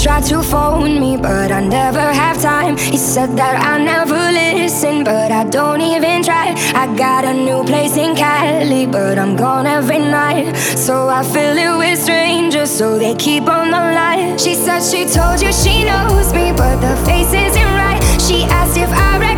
tried to phone me, but I never have time. He said that I never listen, but I don't even try. I got a new place in Cali, but I'm gone every night. So I fill it with strangers, so they keep on the line. She said she told you she knows me, but the face isn't right. She asked if I